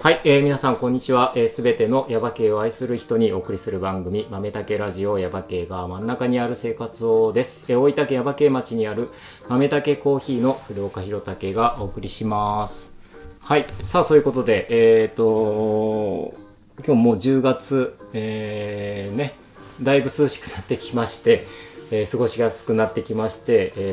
はい、皆さんこんにちは。すべてのヤバ系を愛する人にお送りする番組豆竹ラジオヤバ系が真ん中にある生活をです。大分県ヤバ系町にある豆竹コーヒーの古岡弘武がお送りします。はい、さあそういうことで今日もう10月、だいぶ涼しくなってきまして、過ごしやすくなってきまして、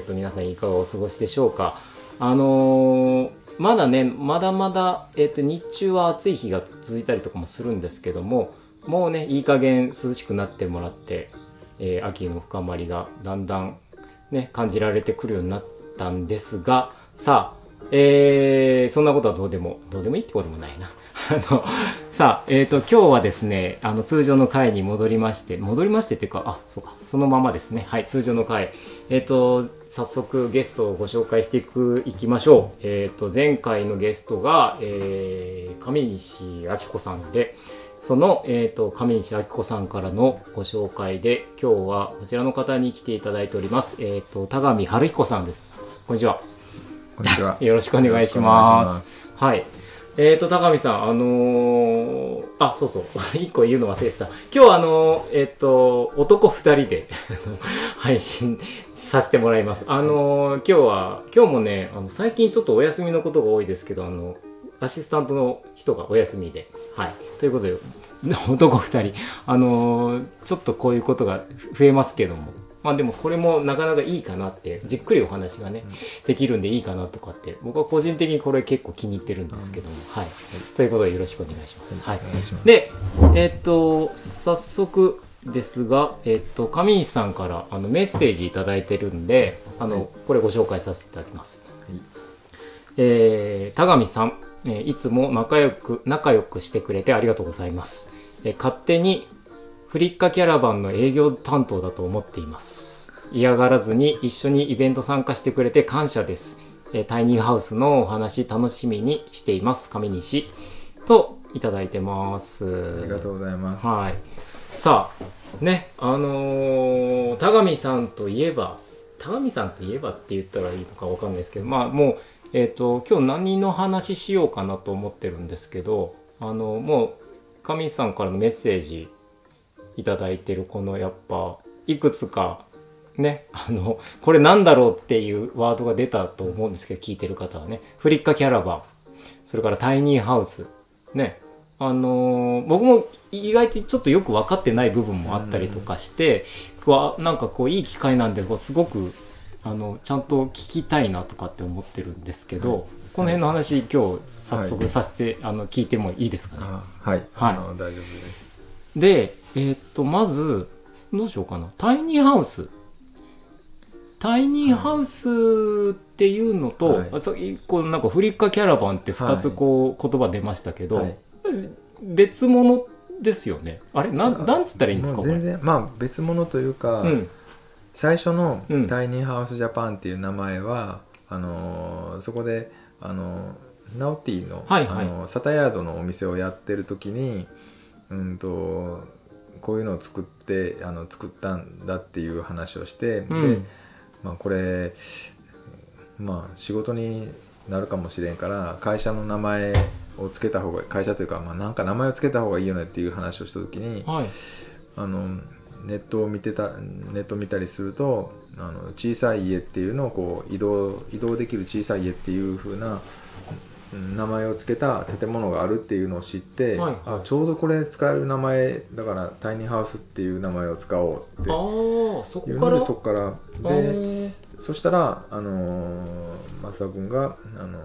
皆さんいかがお過ごしでしょうか。まだまだ、日中は暑い日が続いたりとかもするんですけども、もうねいい加減涼しくなってもらって、秋の深まりがだんだんね感じられてくるようになったんですが、さあ、そんなことはどうでもいいってことでもないな。さあ、今日はですね通常の回に戻りましてっていうか、そうか、そのままですね。はい、通常の回、早速ゲストをご紹介していきましょう。前回のゲストが、上西明子さんで、その、上西明子さんからのご紹介で、今日はこちらの方に来ていただいております。田上春彦さんです。こんにちは。 こんにちは。 よろしくお願いします。はい。田上さん、そうそう、一個言うの忘れてた。今日男2人で配信させてもらいます。今日もね、最近ちょっとお休みのことが多いですけど、アシスタントの人がお休みで、はい。ということで、男2人、ちょっとこういうことが増えますけども、でもこれもなかなかいいかなって、じっくりお話がね、できるんでいいかなとかって、僕は個人的にこれ結構気に入ってるんですけども、はい。ということでよろしくお願いします。はい。で、早速ですが、上西さんからメッセージいただいてるんで、これご紹介させていただきます。田上さん、いつも仲良くしてくれてありがとうございます。勝手にフリッカキャラバンの営業担当だと思っています。嫌がらずに一緒にイベント参加してくれて感謝です。タイニーハウスのお話楽しみにしています。上西といただいてます。 ありがとうございます。 はい。さあね、田上さんといえばって言ったらいいのかわかんないですけど、もう今日何の話しようかなと思ってるんですけど、もう上西さんからのメッセージいただいてるこのやっぱいくつかねこれなんだろうっていうワードが出たと思うんですけど、聞いてる方はね、フリッカキャラバン、それからタイニーハウスね、僕も意外とちょっとよく分かってない部分もあったりとかして、なんかこういい機会なんですごくちゃんと聞きたいなとかって思ってるんですけど、この辺の話今日早速させて、聞いてもいいですかね。 はい、大丈夫です。 で、まずどうしようかな。タイニーハウスっていうのと、こうなんかフリッカキャラバンって2つこう言葉出ましたけど、別物ですよね。あれなんつったらいいんですか。 全然別物というか、最初のタイニーハウスジャパンっていう名前は、そこでナオティの、サタヤードのお店をやってる時にこういうのを作ったんだっていう話をして、でこれ仕事になるかもしれんから会社の名前をつけた方が、会社というかなんか名前をつけた方がいいよねっていう話をした時に、ネット見たりすると小さい家っていうのをこう移動できる小さい家っていう風な名前をつけた建物があるっていうのを知って、ちょうどこれ使える名前だからタイニーハウスっていう名前を使おうっていうので、そこからで、そしたら松田君が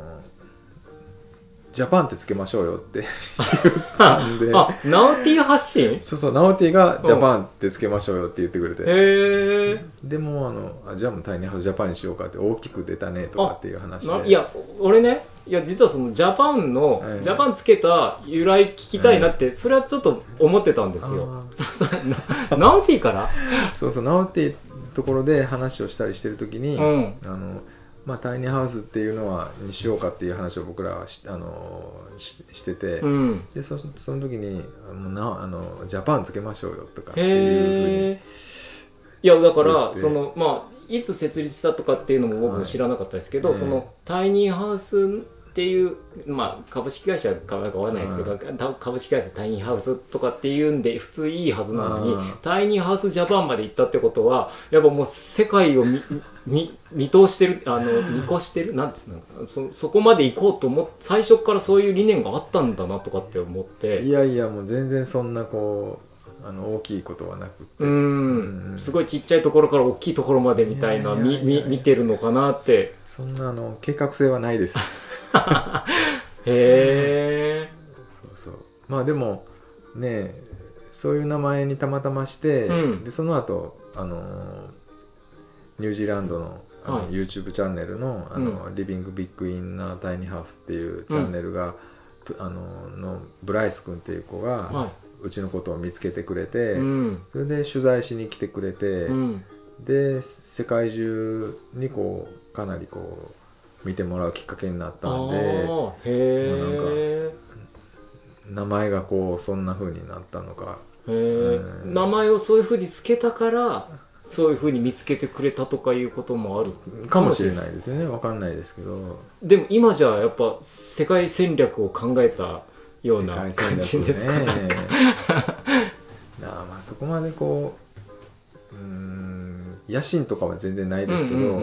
ジャパンってつけましょうよって言ったんで、 ナオティ発信？ そうナオティがジャパンってつけましょうよって言ってくれて、でもじゃあもうタイニーハウスジャパンにしようかって、大きく出たねとかっていう話で、 いや俺ね、実はそのジャパンつけた由来聞きたいなって、それはちょっと思ってたんですよ。ナオティからそうナオティところで話をしたりしてる時に、タイニーハウスっていうのはにしようかっていう話を僕らはしてて、でその時にジャパンつけましょうよとかっていうふうに、 いやだからいつ設立したとかっていうのも僕も知らなかったですけど、そのタイニーハウスっっていう、まあ、株式会社かなんかわかんないですけど、株式会社タイニーハウスとかっていうんで普通いいはずなのに、タイニーハウスジャパンまで行ったってことはやっぱもう世界を見通してる見越してるなんていうの、そこまで行こうと思って最初からそういう理念があったんだなとかって思って、 いやいやもう全然そんなこう大きいことはなくて、 すごいちっちゃいところから大きいところまでみたいな見てるのかなって。 そんな計画性はないです。 へえ。 そうそう。まあでもね、そういう名前にたまたまして、でその後ニュージーランドのYouTube チャンネルのリビングビッグインナータイニーハウスっていうチャンネルが、のブライス君っていう子が、うちのことを見つけてくれて、それで取材しに来てくれて、で世界中にこうかなりこう見てもらうきっかけになったんで、なんか名前がこうそんな風になったのか、 名前をそういう風につけたからそういう風に見つけてくれたとかいうこともあるかもしれないですよね。わかんないですけど、 でも今じゃやっぱ世界戦略を考えたような感じですかね。 まあそこまでこう野心とかは全然ないですけど、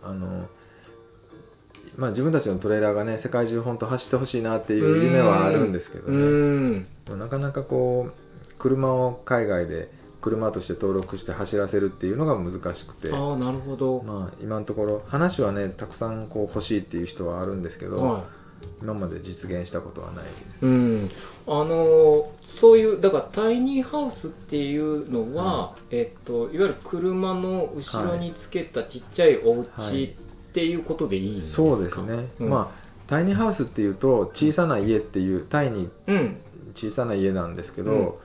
まあ自分たちのトレーラーがね世界中本当走ってほしいなっていう夢はあるんですけどね、なかなかこう車を海外で車として登録して走らせるっていうのが難しくて、 ああなるほど。 まあ今のところ話はねたくさんこう欲しいっていう人はあるんですけど、今まで実現したことはないです。 そういうだからタイニーハウスっていうのは、いわゆる車の後ろにつけたちっちゃいお家っていうことでいいんですか？ そうですね、まあタイニーハウスっていうと小さな家っていうタイに小さな家なんですけど、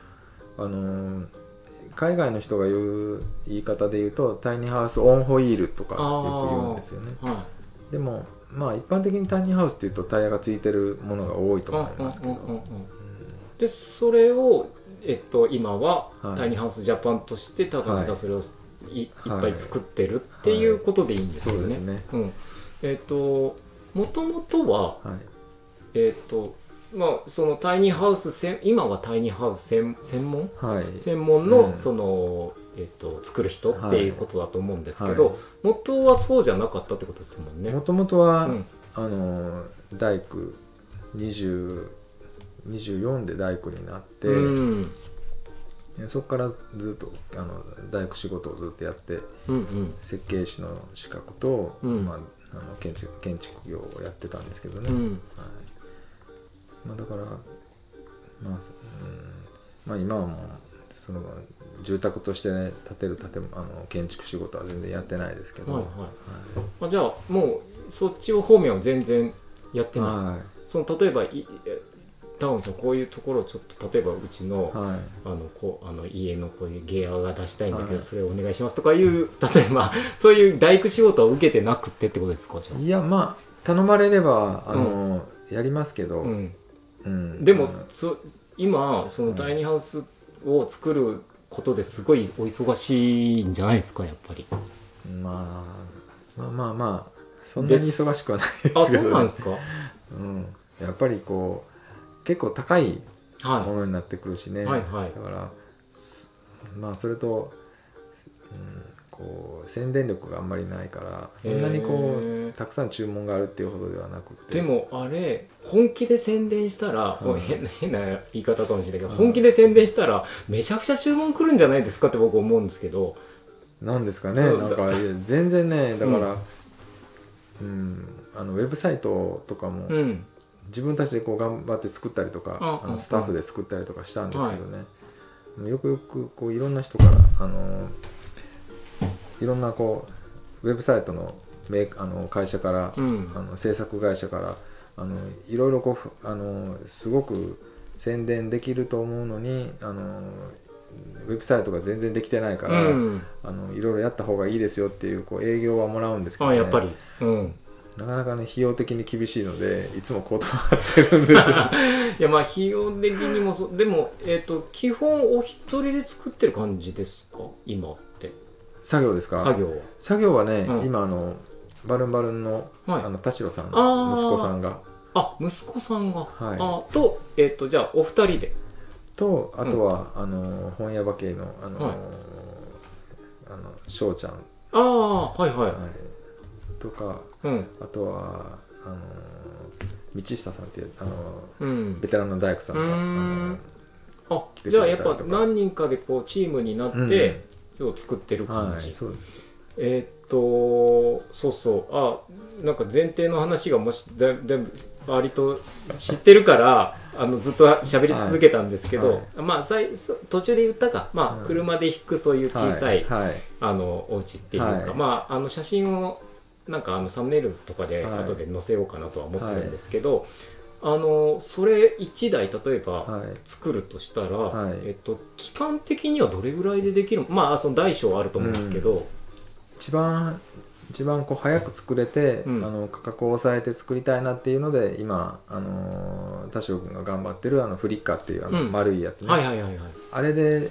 海外の人が言う言い方で言うとタイニーハウスオンホイールとかよく言うんですよね。でもまあ一般的にタイニーハウスっていうとタイヤがついてるものが多いと思いますけど、 でそれを、今はタイニーハウスジャパンとして多分それをいっぱい作ってるっていうことでいいんですよね。もともとは、まあそのタイニーハウス今はタイニーハウス専門のその作る人っていうことだと思うんですけど、元はそうじゃなかったってことですもんね。 もともとは、大工24で大工になって、そこからずっと大工仕事をずっとやって、設計士の資格と、建築業をやってたんですけどね、だから今はもうその住宅として、ね、建てる建築仕事は全然やってないですけど、 じゃあもうそっち方面は全然やってない、その例えば高野さんこういうところをちょっと例えばうちの、家のこういうゲアが出したいんだけど、それをお願いしますとかいう例えばそういう大工仕事を受けてなくてってことですか？ いやまあ頼まれればやりますけど、 でも今そのタイニーハウスを作ることですごいお忙しいんじゃないですかやっぱり。 まあそんなに忙しくはないですけど、ね、 そうなんですか。 やっぱりこう結構高いものになってくるしね、だからまあそれと、こう宣伝力があんまりないからそんなにこうたくさん注文があるっていうほどではなくて、 でもあれ本気で宣伝したら、変な言い方かもしれないけど、本気で宣伝したらめちゃくちゃ注文来るんじゃないですかって僕思うんですけど。 なんですかね、なんか全然ねだから、ウェブサイトとかも、自分たちでこう頑張って作ったりとか、スタッフで作ったりとかしたんですけどね、よくよくこういろんな人からいろんなこうウェブサイトの会社から、制作会社からいろいろこうすごく宣伝できると思うのにウェブサイトが全然できてないから、いろいろやった方がいいですよっていう、こう営業はもらうんですけどね、 やっぱり、 なかなかね費用的に厳しいのでいつも断ってるんですよいやまあ費用的にもでも、基本お一人で作ってる感じですか今って？ 作業ですか？作業はね、今バルンバルンの田代さんの息子さんがあ、息子さんが、 はい、 と、じゃあお二人でとあとは、本屋馬系のはい翔ちゃん、 はいはい、 はい、とか、あとは道下さんっていうベテランの大工さんがじゃあやっぱ何人かでこうチームになって作ってる感じ、 はい、そうです。 そうそうなんか前提の話がもし割と知ってるからずっと喋り続けたんですけど、まあ途中で言ったか、まあ、車で引くそういう小さい、お家っていうか、まあ写真をなんかサムネイルとかで後で載せようかなとは思ってるんですけど、それ1台例えば作るとしたら、期間的にはどれぐらいでできる、まあその大小あると思うんですけど、 一番こう早く作れて、価格を抑えて作りたいなっていうので今田代君が頑張ってるフリッカーっていう丸いやつね、あれで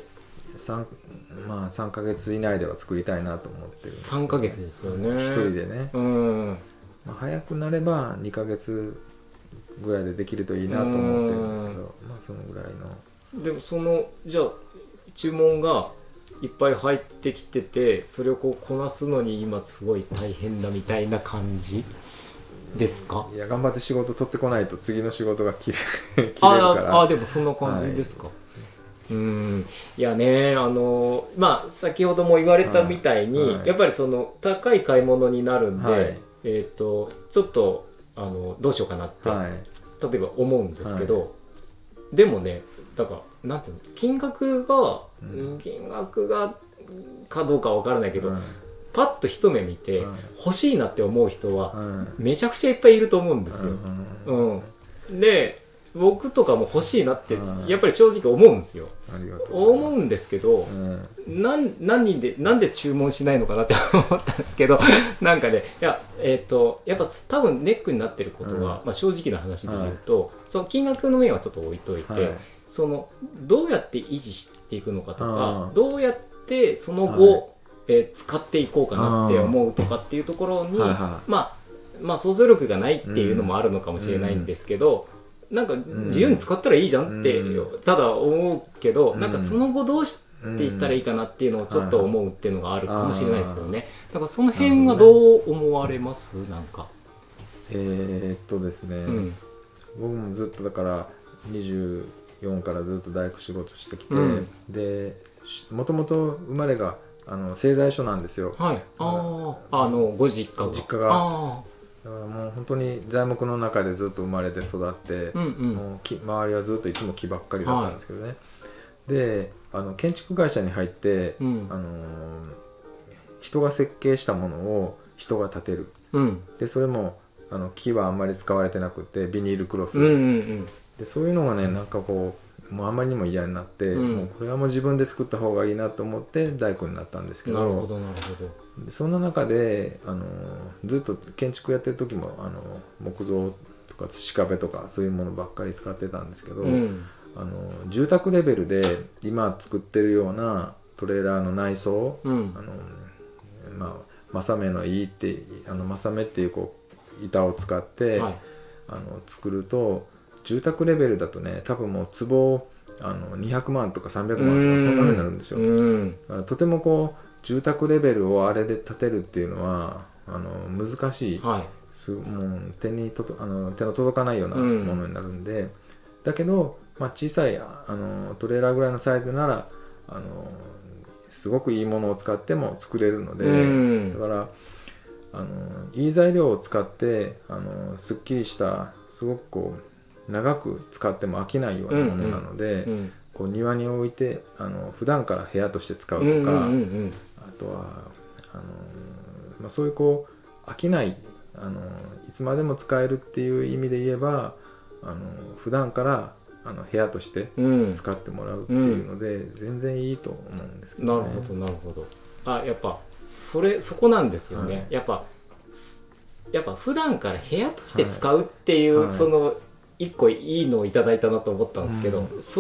3ヶ月以内では作りたいなと思ってる、ね、 3ヶ月ですよね、 一人でね、早くなれば2ヶ月ぐらいでできるといいなと思ってるんだけど、まあそのぐらいの。 でもじゃあ注文がいっぱい入ってきてて、それをこうこなすのに今すごい大変だみたいな感じですか？ いや、頑張って仕事取ってこないと次の仕事が切れるから。 でもそんな感じですか？いやね、まあ先ほども言われたみたいに、やっぱりその高い買い物になるんで、ちょっとどうしようかなって、例えば思うんですけど、でもね、だからなんていうの、金額がかどうかは分からないけど、パッと一目見て欲しいなって思う人はめちゃくちゃいっぱいいると思うんですよ。で僕とかも欲しいなってやっぱり正直思うんですよ。思うんですけど、なんで注文しないのかなって思ったんですけど、なんかね、いややっぱ多分ネックになってることは、まあ、正直な話で言うと、その金額の面はちょっと置いといて、そのどうやって維持していくのかとか、どうやってその後、使っていこうかなって思うとかっていうところに、まあ想像力がないっていうのもあるのかもしれないんですけど、なんか自由に使ったらいいじゃんってただ思うけど、なんかその後どうしていったらいいかなっていうのをちょっと思うっていうのがあるかもしれないですよね。だからその辺はどう思われます？なんかですね、僕もずっとだから24からずっと大工仕事してきて、でもともと生まれが製材所なんですよ。 ご実家が。 だからもう本当に材木の中でずっと生まれて育って、もう周りはずっといつも木ばっかりだったんですけどね、で建築会社に入って、人が設計したものを人が建てる、でそれも木はあんまり使われてなくてビニールクロス、でそういうのがね、なんかこうもうあんまりにも嫌になって、もうこれはもう自分で作った方がいいなと思って大工になったんですけど、 なるほどそんな中でずっと建築やってる時も木造とか土壁とかそういうものばっかり使ってたんですけど、住宅レベルで今作ってるようなトレーラーの内装、マサ目のいいってマサ目っていうこう板を使って、作ると住宅レベルだとね、多分もう坪200万とか300万とかそんな風になるんですよ。だからとてもこう住宅レベルをあれで建てるっていうのは難しい、もう手の届かないようなものになるんで、だけど、まあ、小さいトレーラーぐらいのサイズならすごくいいものを使っても作れるので、だからいい材料を使ってすっきりしたすごくこう長く使っても飽きないようなものなので、こう庭に置いて普段から部屋として使うとか、あとはそういうこう飽きないいつまでも使えるっていう意味で言えば普段から部屋として使ってもらうっていうので、全然いいと思うんですけどね。 なるほど。やっぱそこなんですよね。やっぱ普段から部屋として使うっていう、その一個いいのをいただいたなと思ったんですけど、それ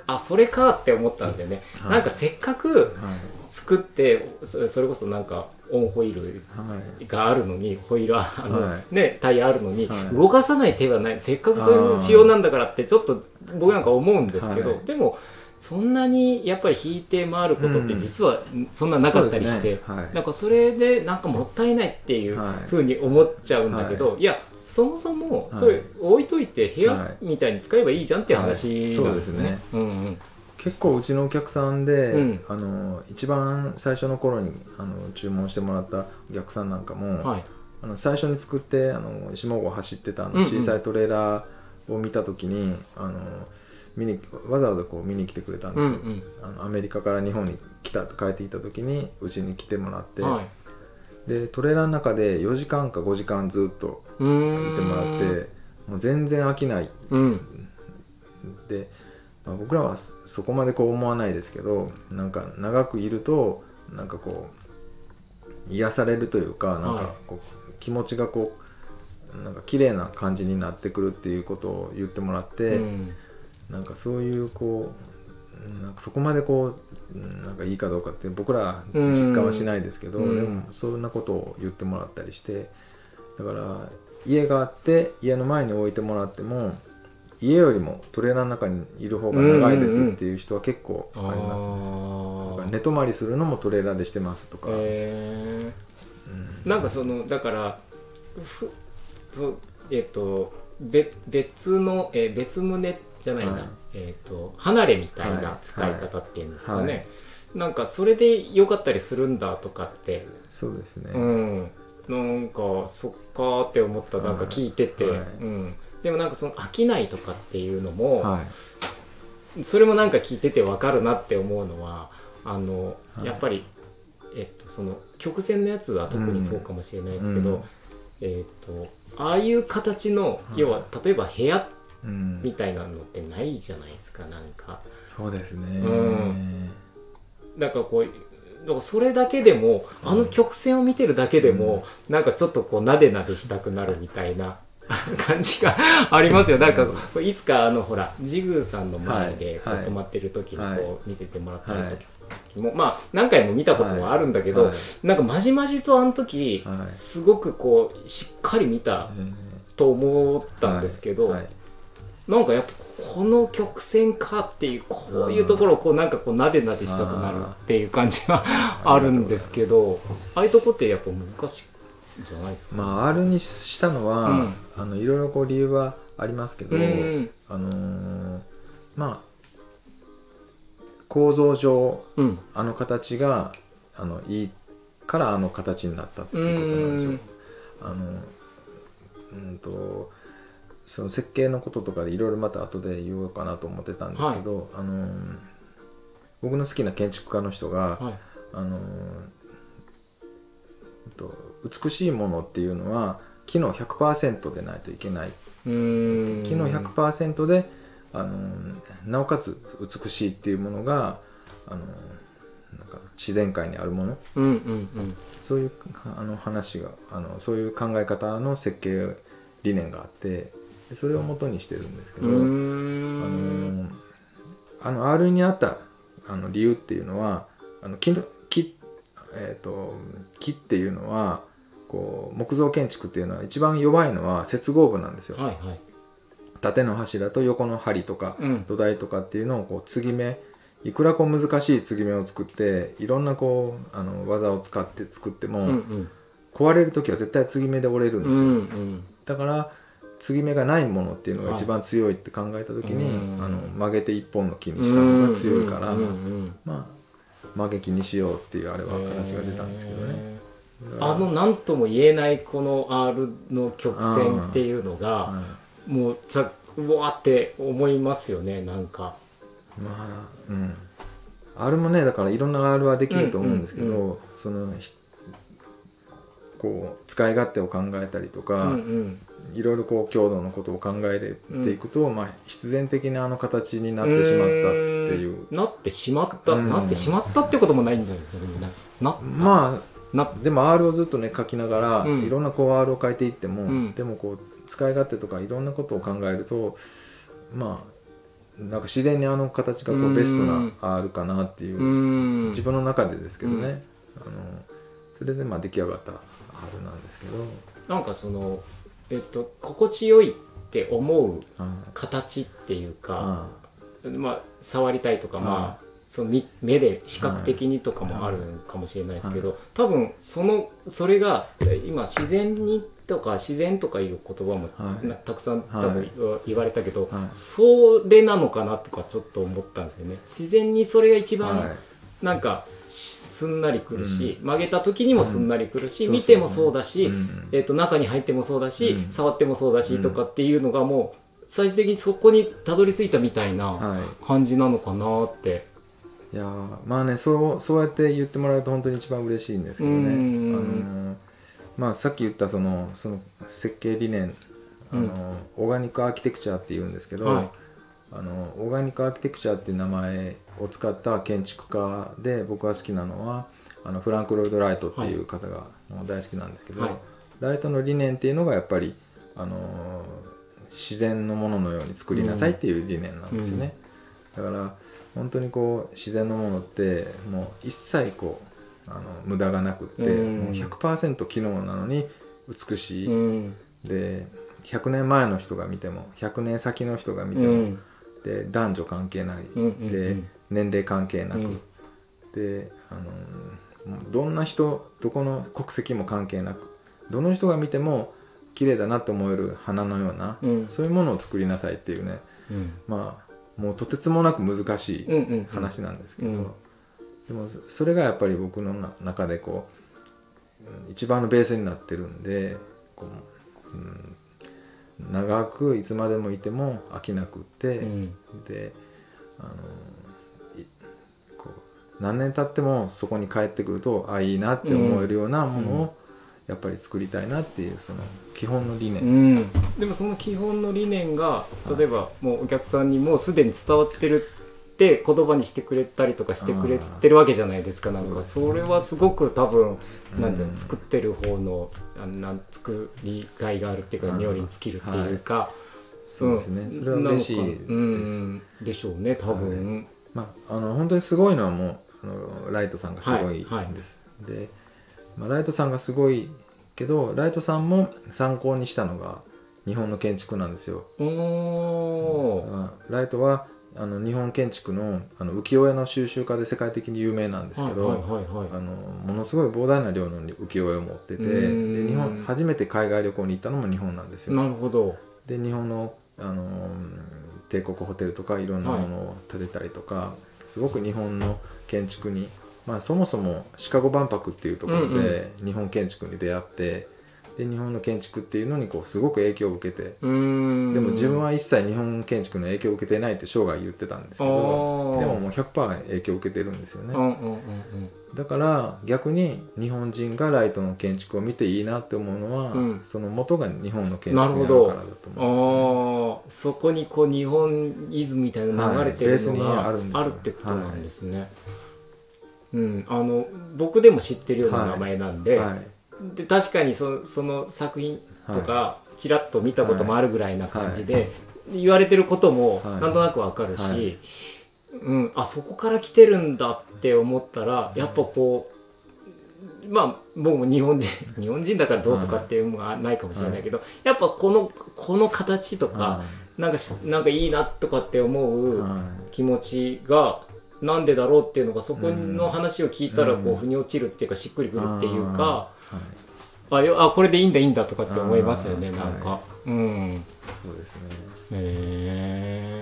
それかって思ったんだよね、 はい、 なんかせっかく作ってそれこそなんかオンホイールがあるのに、ホイールタイヤあるのに、動かさない手はない、せっかくそういう仕様なんだからってちょっと僕なんか思うんですけど、でもそんなにやっぱり引いて回ることって実はそんななかったりして、なんかそれでなんかもったいないっていうふうに思っちゃうんだけど、いやそもそもそれ置いといて部屋みたいに使えばいいじゃんっていう話なんですね。 結構うちのお客さんで、一番最初の頃に注文してもらったお客さんなんかも、最初に作って下郷走ってた小さいトレーラーを見た時にわざわざこう見に来てくれたんですよ。アメリカから日本に帰ってきた時にうちに来てもらって、でトレーラーの中で4時間か5時間ずっといてもらって、もう全然飽きない、で僕らはそこまでこう思わないですけど、なんか長くいるとなんかこう癒されるというか、なんかこう気持ちがこうなんか綺麗な感じになってくるっていうことを言ってもらって、なんかそういうこうなんかそこまでこうなんかいいかどうかって僕ら実感はしないですけど、でもそんなことを言ってもらったりして、だから家があって家の前に置いてもらっても家よりもトレーラーの中にいる方が長いですっていう人は結構ありますね。だから寝泊まりするのもトレーラーでしてますとか、 なんかそのだから別棟じゃないな、離れみたいな使い方っていうんですかね、なんかそれで良かったりするんだとかって、 そうですね、 なんかそっかって思った、なんか聞いてて、でもなんかその飽きないとかっていうのも、それもなんか聞いてて分かるなって思うのはやっぱり、その曲線のやつは特にそうかもしれないですけど、ああいう形の、要は例えば部屋みたいなのってないじゃないですか、なんか。 そうですね、 だからこうだからそれだけでも、曲線を見てるだけでも、なんかちょっとこうなでなでしたくなるみたいな感じがありますよ。なんかいつかほらジグーさんの前でこう止まってる時にこう見せてもらった時も、まあ何回も見たことはあるんだけど、なんかまじまじと時すごくこうしっかり見たと思ったんですけど、なんかやっぱこの曲線かっていう、こういうところをこうなんかこうなでなでしたくなるっていう感じはあるんですけど、ああいうとこってやっぱ難しいじゃないですか。 まあ R にしたのは、いろいろこう理由はありますけど、まあ構造上、形がいいから形になったっていうことなんですよ。その設計のこととかでいろいろまた後で言おうかなと思ってたんですけど、僕の好きな建築家の人が、美しいものっていうのは機能 100% でないといけない。機能 100% でなおかつ美しいっていうものがなんか自然界にあるもの、そういう話がそういう考え方の設計理念があって、それを元にしてるんですけど、R にあった理由っていうのは木っていうのはこう木造建築っていうのは一番弱いのは接合部なんですよ。縦の柱と横の梁とか土台とかっていうのをこう継ぎ目、いくらこう難しい継ぎ目を作っていろんなこう技を使って作っても、壊れる時は絶対継ぎ目で折れるんですよ。だから継ぎ目がないものっていうのが一番強いって考えた時に、曲げて一本の木にしたのが強いから、まあ曲げ木にしようっていうあれは形が出たんですけどね。 何とも言えないこの R の曲線っていうのが、もううわーって思いますよね、なんか。 R もね、だからいろんな R はできると思うんですけど、そのこう使い勝手を考えたりとか、いろいろこう強度のことを考えていくと、必然的な形になってしまったっていう。 なってしまったってこともないんじゃないですか。 でも R をずっとね書きながら、いろんなこう R を書いていっても、でもこう使い勝手とかいろんなことを考えると、 なんか自然にあの形がこうベストなあるかなっていう自分の中でですけどね、それでまあ出来上がったはずなんですけど、 なんかその心地よいって思う形っていうか、まあ触りたいとか、まあその目で視覚的にとかもあるかもしれないですけど、多分それが今自然にとか自然とかいう言葉もたくさん多分言われたけど、それなのかなとかちょっと思ったんですよね。自然にそれが一番なんかすんなりくるし、曲げた時にもすんなりくるし、見てもそうだし、中に入ってもそうだし、触ってもそうだしとかっていうのがもう最終的にそこにたどり着いたみたいな感じなのかなって。 いやまあね、そうやって言ってもらえると本当に一番嬉しいんですけどね。まあさっき言ったその設計理念、オーガニックアーキテクチャっていうんですけど、オーガニックアーキテクチャっていう名前を使った建築家で僕が好きなのはフランク・ロイド・ライトっていう方が大好きなんですけど、ライトの理念っていうのがやっぱり自然のもののように作りなさいっていう理念なんですよね。だから本当にこう自然のものってもう一切こう無駄がなくって、もう 100% 機能なのに美しい、で100年前の人が見ても100年先の人が見ても、で男女関係ない、で年齢関係なく、でどんな人どこの国籍も関係なくどの人が見ても綺麗だなと思える花のような、そういうものを作りなさいっていうね、まあもうとてつもなく難しい話なんですけど、でもそれがやっぱり僕の中でこう一番のベースになってるんで、こう、長くいつまでもいても飽きなくって、でこう何年経ってもそこに帰ってくるといいなって思えるようなものをやっぱり作りたいなっていうその基本の理念、 でもその基本の理念が例えばもうお客さんにもうすでに伝わってるって言葉にしてくれたりとかしてくれてるわけじゃないですか。なんかそれはすごく多分なんていうの、作ってる方の作りがいがあるっていうか、冥利に尽きるっていうか、 そうですね、それは嬉しいです。 でしょうね多分。 まあ本当にすごいのはもうライトさんがすごいんです。でライトさんがすごいけど、ライトさんも参考にしたのが日本の建築なんですよ。ライトは日本建築の浮世絵の収集家で世界的に有名なんですけど、ものすごい膨大な量の浮世絵を持ってて、で日本初めて海外旅行に行ったのも日本なんですよ。 なるほど。 で日本の、帝国ホテルとかいろんなものを建てたりとか、すごく日本の建築に、まあ、そもそもシカゴ万博っていうところで日本建築に出会って、で日本の建築っていうのにこうすごく影響を受けて、でも自分は一切日本建築の影響を受けてないって生涯言ってたんですけど、でももう 100% 影響を受けてるんですよね。だから逆に日本人がライトの建築を見ていいなって思うのは、その元が日本の建築にあるからだと思うんですよね。 そこにこう日本イズムみたいなの流れてるのがあるってことなんですね。僕でも知ってるような名前なんで、で確かにその作品とかちらっと見たこともあるぐらいな感じで、言われてることもなんとなくわかるし、そこから来てるんだって思ったら、やっぱこうまあ僕も日本人だからどうとかっていうのがないかもしれないけど、やっぱこの形とか、なんかいいなとかって思う気持ちがなんでだろうっていうのが、そこの話を聞いたらこう腑に落ちるっていうか、しっくりくるっていうか、これでいいんだとかって思いますよね、なんか。 そうですね。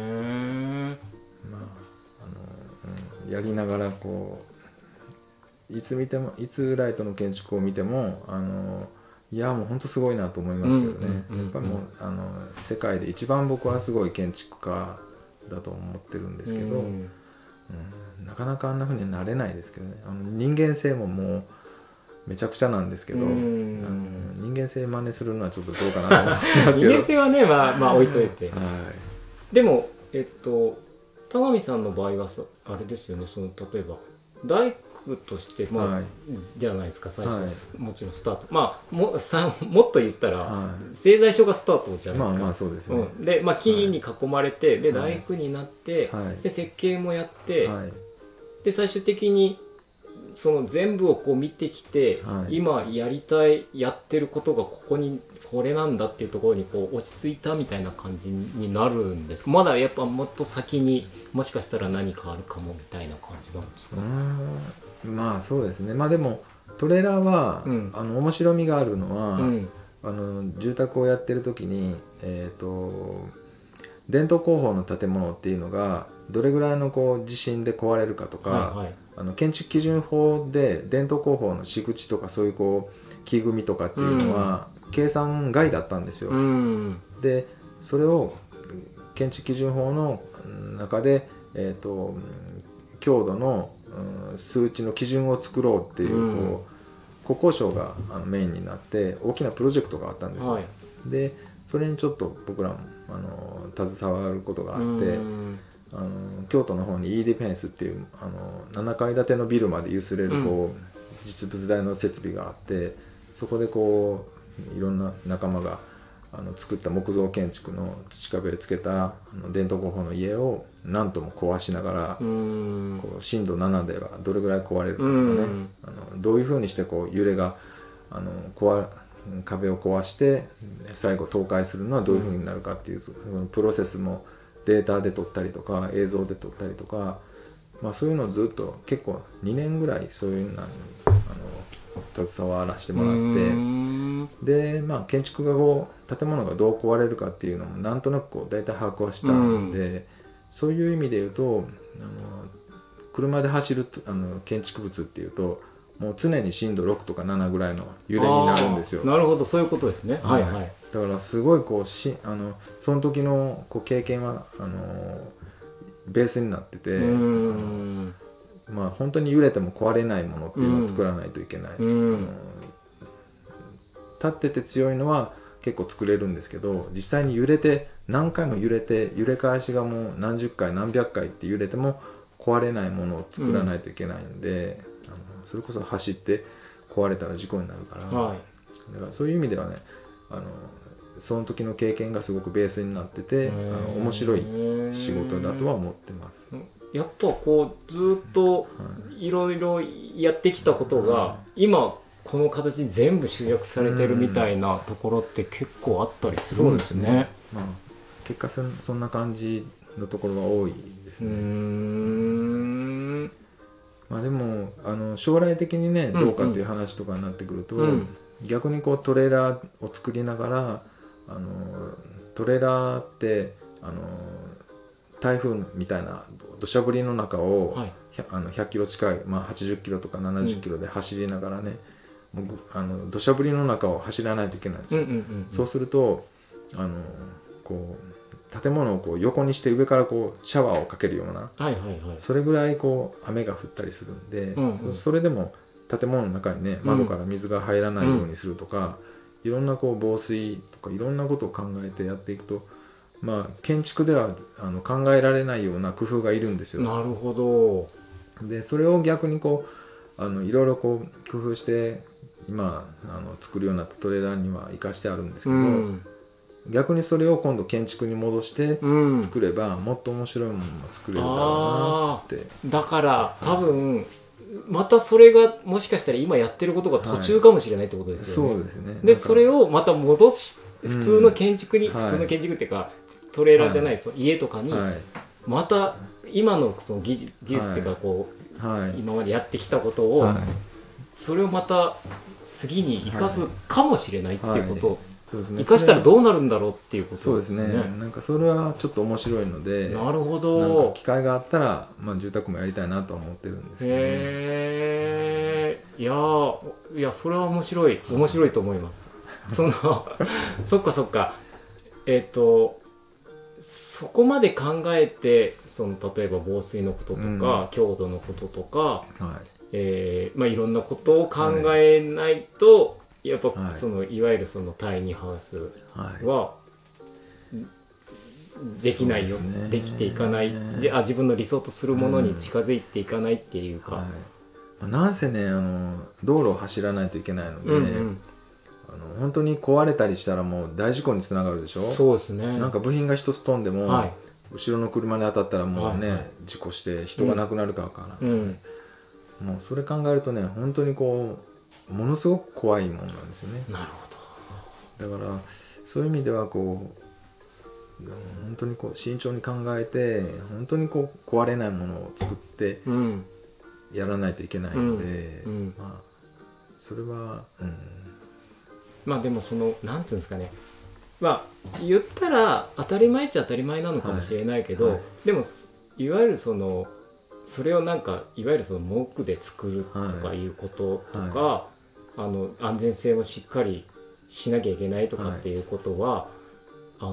やりながらこういつライトの建築を見てもいやもう本当すごいなと思いますけどね。やっぱりもう世界で一番僕はすごい建築家だと思ってるんですけど、なかなかあんな風になれないですけどね。人間性ももうめちゃくちゃなんですけど、人間性真似するのはちょっとどうかなと思いますけど人間性はね、まあ置いといて、でも田上さんの場合はあれですよね、例えば大クとしてまあ、 はいじゃないですか最初、 はもちろんスタートまあもっと言ったら、 は製材所がスタートじゃないですか、 まあそうですね、 で、まあ、木に囲まれて、ではい大工になって、 はいで設計もやって、 はいで最終的にその全部をこう見てきて、 はい今やってることがこれなんだっていうところにこう落ち着いたみたいな感じになるんですか。まだやっぱもっと先にもしかしたら何かあるかもみたいな感じなんですか。 まあそうですね。まあでもトレーラーは、面白みがあるのは、住宅をやってる時に、伝統工法の建物っていうのがどれぐらいのこう地震で壊れるかとか、建築基準法で伝統工法の敷口とかそういうこう木組みとかっていうのは、計算外だったんですよ。でそれを建築基準法の中で、強度の数値の基準を作ろうっていう、国交省がメインになって大きなプロジェクトがあったんですよ。でそれにちょっと僕らも携わることがあって、京都の方に E ディフェンスっていう7階建てのビルまで揺すれるこう、実物大の設備があって、そこでこういろんな仲間が作った木造建築の土壁をつけた伝統工法の家を何とも壊しながら、こう震度7ではどれぐらい壊れるかとかね、どういうふうにしてこう揺れが壁を壊して最後倒壊するのはどういうふうになるかっていう、プロセスもデータで撮ったりとか映像で撮ったりとか、まあ、そういうのをずっと結構2年ぐらいそういうのに携わらせてもらって、で、まあ、建築がこう建物がどう壊れるかっていうのもなんとなくこう大体把握はしたんで、そういう意味で言うと車で走る建築物っていうともう常に震度6とか7ぐらいの揺れになるんですよ。 なるほど、そういうことですね。はいはい。 だからすごいこうその時のこう経験はベースになってて、まあ本当に揺れても壊れないものっていうのを作らないといけない。立ってて強いのは結構作れるんですけど、実際に揺れて何回も揺れて揺れ返しがもう何十回何百回って揺れても壊れないものを作らないといけないんで、それこそ走って壊れたら事故になるから、だからそういう意味ではねその時の経験がすごくベースになってて面白い仕事だとは思ってます。 やっぱこうずっといろいろやってきたことが今この形に全部集約されてるみたいなところって結構あったりするんですね。 まあ、結果そんな感じのところが多いですね。まあでも将来的にねどうかっていう話とかになってくると、逆にこうトレーラーを作りながらトレーラーって台風みたいな土砂降りの中を100キロ近い、まあ、80キロとか70キロで走りながらね、もう土砂降りの中を走らないといけないんですよ。そうするとこう建物をこう横にして上からこうシャワーをかけるような、それぐらいこう雨が降ったりするんで、それでも建物の中にね窓から水が入らないようにするとか、いろんなこう防水とかいろんなことを考えてやっていくと、まあ建築では考えられないような工夫がいるんですよ。 なるほど。 でそれを逆にこういろいろこう工夫して今作るようなトレーラーには生かしてあるんですけど、逆にそれを今度建築に戻して作れば、もっと面白いものも作れるだろうなって。 だから多分またそれがもしかしたら今やってることが途中かもしれないってことですよね。 そうですね。 でそれをまた戻し普通の建築に、普通の建築っていうかトレーラーじゃない、その家とかにまた今のその技術っていうかこう、今までやってきたことを、それをまた次に生かすかもしれないっていうことを、生かしたらどうなるんだろうっていうことですね。 そうですね。なんかそれはちょっと面白いので、 なるほど。 なんか機会があったら、まあ、住宅もやりたいなとは思ってるんですけどね。 いやそれは面白いと思います。そっかそこまで考えて例えば防水のこととか、強度のこととか、まあ、いろんなことを考えないと、やっぱいわゆるタイニーハウスはできないよ、できていかない、自分の理想とするものに近づいていかないっていうか、 なんせね道路を走らないといけないので、 うんうん、 本当に壊れたりしたらもう大事故につながるでしょ。 そうですね。 なんか部品が一つ飛んでも、 はい、 後ろの車に当たったらもうね、 はいはい、 事故して人が亡くなるかわからない、 うん、 もうそれ考えるとね本当にこうものすごく怖いものなんですよね。 なるほだからそういう意味ではこう本当にこう慎重に考えて本当にこう壊れないものを作ってど、うん、 やらないといけないので、 うんうん、 まあそれは、 まあでもなんていうんですかね、まあ言ったら当たり前っちゃ当たり前なのかもしれないけど、 はいはい、 でもいわゆるそれをなんかいわゆる木で作るとかいうこととか、はい、安全性をしっかりしなきゃいけないとかっていうことは、はい、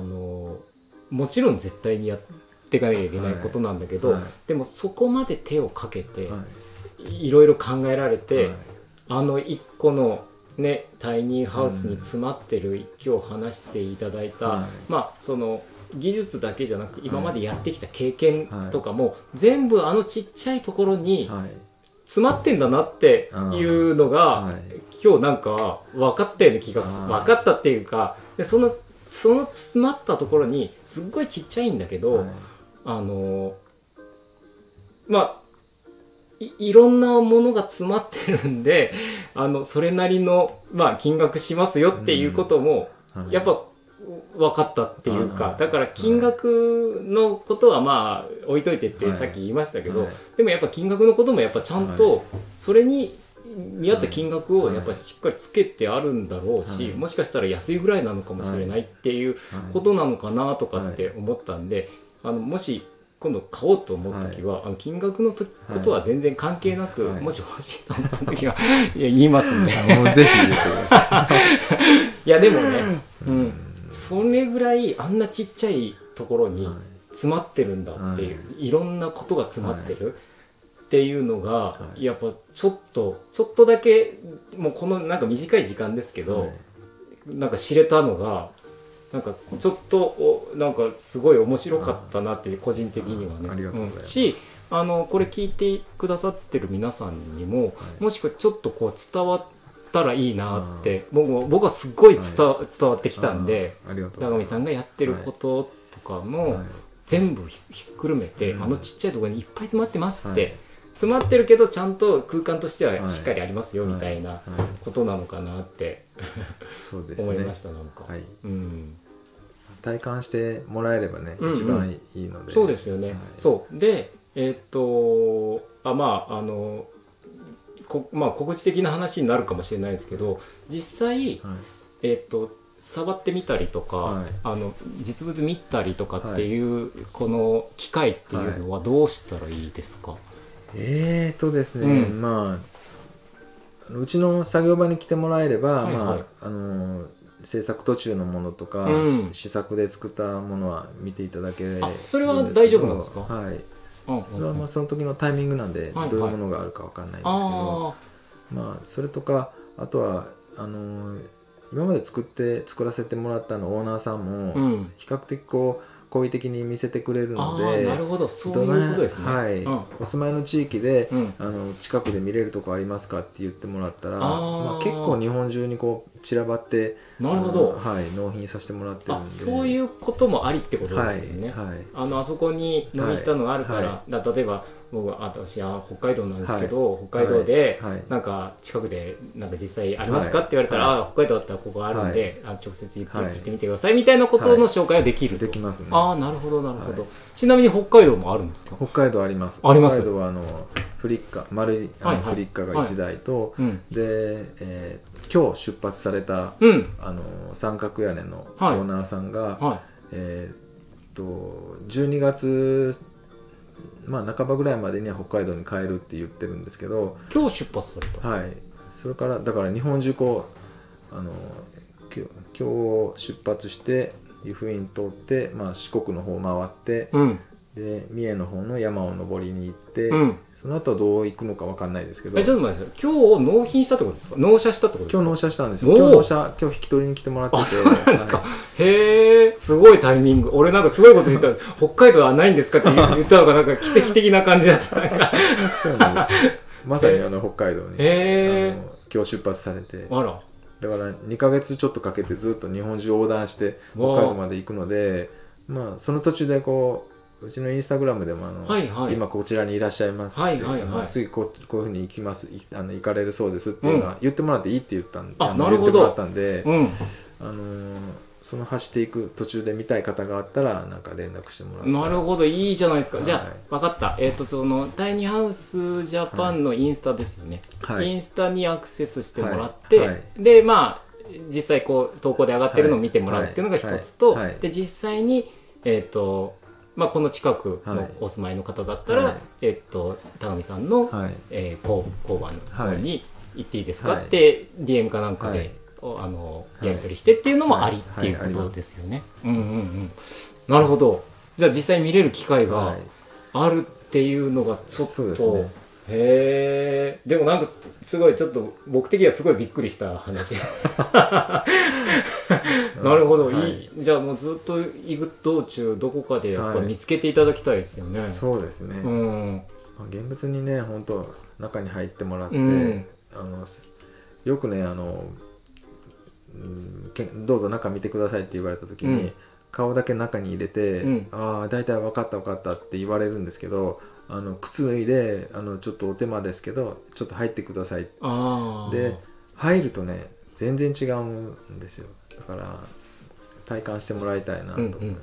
もちろん絶対にやっていかなきゃいけないことなんだけど、はいはい、でもそこまで手をかけて、はい、いろいろ考えられて、はい、一個のね、タイニーハウスに詰まってる、今日話していただいた、はい、まあ技術だけじゃなくて今までやってきた経験とかも、はい、全部ちっちゃいところに詰まってんだなっていうのが、はい、今日なんか分かったような気が分かったっていうか、でその詰まったところにすっごいちっちゃいんだけど、はい、まあいろんなものが詰まってるんでそれなりの、まあ、金額しますよっていうことも、やっぱ分かったっていうか、だから金額のことはまあ置いといてってさっき言いましたけど、でもやっぱ金額のこともやっぱちゃんとそれに見合った金額をやっぱりしっかりつけてあるんだろうし、もしかしたら安いぐらいなのかもしれないっていうことなのかなとかって思ったんで、もし今度買おうと思った時は、金額のことは全然関係なく、もし欲しいと思った時は言いますんでもうぜひ言ってください。いやでもね、それぐらいあんなちっちゃいところに詰まってるんだっていう、いろんなことが詰まってるっていうのが、やっぱちょっとだけもうこのなんか短い時間ですけど、なんか知れたのがなんかちょっとなんかすごい面白かったなっていう、個人的にはね。 ありがとうございます。 しこれ聞いてくださってる皆さんにも、もしくはちょっとこう伝わったらいいなって、僕はすっごい伝わってきたんで、田上さんがやってることとかも全部ひっくるめて、ちっちゃいところにいっぱい詰まってますって、詰まってるけどちゃんと空間としてはしっかりありますよみたいなことなのかなって思いました。なんか、 体感してもらえればね、一番いいので。 そうですよね。そうでまあ告知的な話になるかもしれないですけど、実際、触ってみたりとか、実物見たりとかっていう、この機会っていうのはどうしたらいいですか？ ですね、まあうちの作業場に来てもらえれば、制作途中のものとか、試作で作ったものは見ていただけるんですけど。 それは大丈夫なんですか？ はい。それはまあその時のタイミングなんで、どういうものがあるかわかんないんですけど、まあそれとか、あとは今まで作らせてもらったオーナーさんも比較的こう好意的に見せてくれるので、 なるほど、そういうことですね。 お住まいの地域で、近くで見れるとこありますかって言ってもらったら、結構日本中にこう散らばって、 なるほど、 納品させてもらってるんで、 そういうこともありってことですよね。あそこに納品したのがあるから、例えば私は北海道なんですけど、北海道でなんか近くでなんか実際ありますかって言われたら、北海道だったらここあるんで、直接行ってみてくださいみたいなことの紹介はできると。 できますね。 なるほどなるほど。ちなみに北海道もあるんですか？ 北海道あります。 あります。 北海道はフリッカ丸いフリッカが1台と、で今日出発された三角屋根のオーナーさんが12月半ばぐらいまでには北海道に帰るって言ってるんですけど、 今日出発された。 それからだから日本中こう今日出発して湯布院通って、四国の方回って、で三重の方の山を登りに行って、その後どう行くのか分かんないですけど。 ちょっと待ってください。今日納品したってことですか？納車したってことですか？ 今日納車したんですよ。今日引き取りに来てもらってて。 そうなんですか。へえ、すごいタイミング。俺なんかすごいこと言ったら北海道はないんですかって言ったのがなんか奇跡的な感じだった。 そうなんです。 まさに北海道に、今日出発されて、 あら、 だから2ヶ月ちょっとかけてずっと日本中横断して北海道まで行くので、まあその途中でこううちのインスタグラムでもはいはい、 今こちらにいらっしゃいますって、 はいはいはい、 次こういうふうに行きます行かれるそうですっていうのは言ってもらっていいって言ったんで、 なるほど、 言ってもらったんで、 うん、 その走っていく途中で見たい方があったらなんか連絡してもらって。 なるほど、いいじゃないですか。じゃあ分かった。そのタイニーハウスジャパンのインスタですよね、はい、インスタにアクセスしてもらって、はいはい、でまあ実際こう投稿で上がってるのを見てもらうっていうのが一つと、はいはいはい、で実際にまあ、この近くのお住まいの方だったら、はい、田上さんの、はい、交番の方に行っていいですか、はい、って DM かなんかで、はい、やり取りしてっていうのもありっていうことですよね。なるほど。じゃあ実際見れる機会があるっていうのがちょっと、はい、へえ。でもなんかすごいちょっと僕的にはすごいびっくりした話なるほど、はい、じゃあもうずっと行く道中どこかでやっぱ見つけていただきたいですよね、はい、 そうですね、現物にね本当中に入ってもらって、よくねどうぞ中見てくださいって言われた時に、顔だけ中に入れて、ああ大体分かったって言われるんですけど、靴脱いでちょっとお手間ですけどちょっと入ってください。で入るとね全然違うんですよ。だから体感してもらいたいなと思います、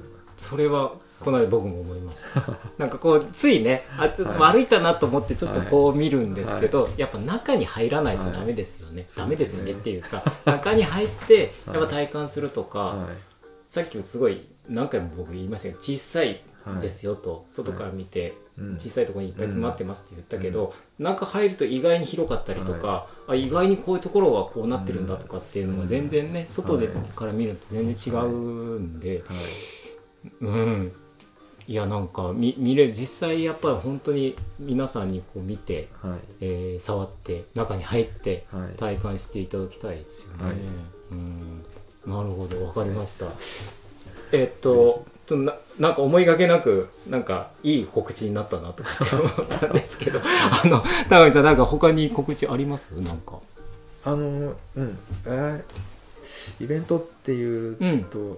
それはこの間僕も思いましたなんかこうついねちょっと悪いかなと思ってちょっとこう見るんですけど、やっぱ中に入らないとダメですよね、ダメですよねっていうか中に入ってやっぱ体感するとか、さっきもすごい何回も僕言いましたけど小さいですよと、外から見て小さいところにいっぱい詰まってますって言ったけど、中入ると意外に広かったりとか、意外にこういうところはこうなってるんだとかっていうのが全然ね外でから見ると全然違うんで、いやなんか見れる、実際やっぱり本当に皆さんにこう見て、触って中に入って体感していただきたいですよね、なるほど、分かりました。なんか思いがけなくなんかいい告知になったなとかって思ったんですけど高見さんなんか他に告知あります？なんかイベントっていうと、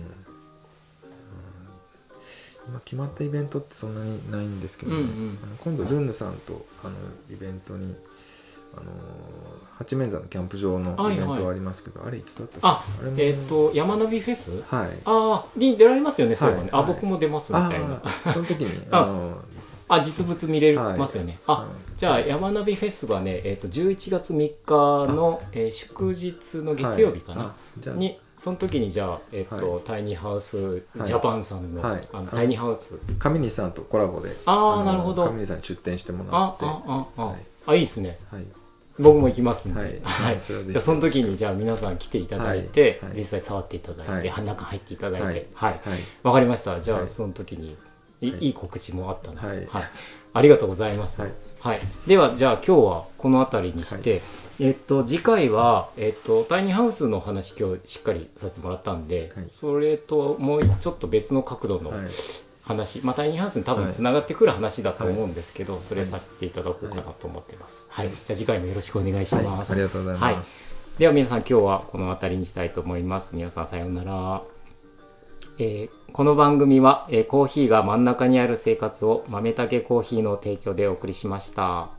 今決まったイベントってそんなにないんですけど、今度ルンヌさんとイベントに八面山のキャンプ場のイベントはありますけど、あれいつだったっけ？ 山ナビフェス？に出られますよね、そういえばね。僕も出ますみたいな。 その時に実物見れますよね。じゃあ山ナビフェスがね、11月3日の祝日の月曜日かなに、その時にじゃあタイニーハウスジャパンさんのタイニーハウス上西さんとコラボで、 なるほど、 上西さんに出店してもらって、 いいですね。僕も行きますんで、その時にじゃあ皆さん来ていただいて、実際触っていただいて、中入っていただいて、わかりました。じゃあその時にいい告知もあったので、ありがとうございます。ではじゃあ今日はこの辺りにして、次回はタイニーハウスの話今日しっかりさせてもらったんで、それともうちょっと別の角度の話、タイニーハウスに多分つながってくる話だと思うんですけど、それさせていただこうかなと思ってます。じゃあ次回もよろしくお願いします。 ありがとうございます。 では皆さん今日はこの辺りにしたいと思います。皆さんさようなら。この番組はコーヒーが真ん中にある生活を豆たけコーヒーの提供でお送りしました。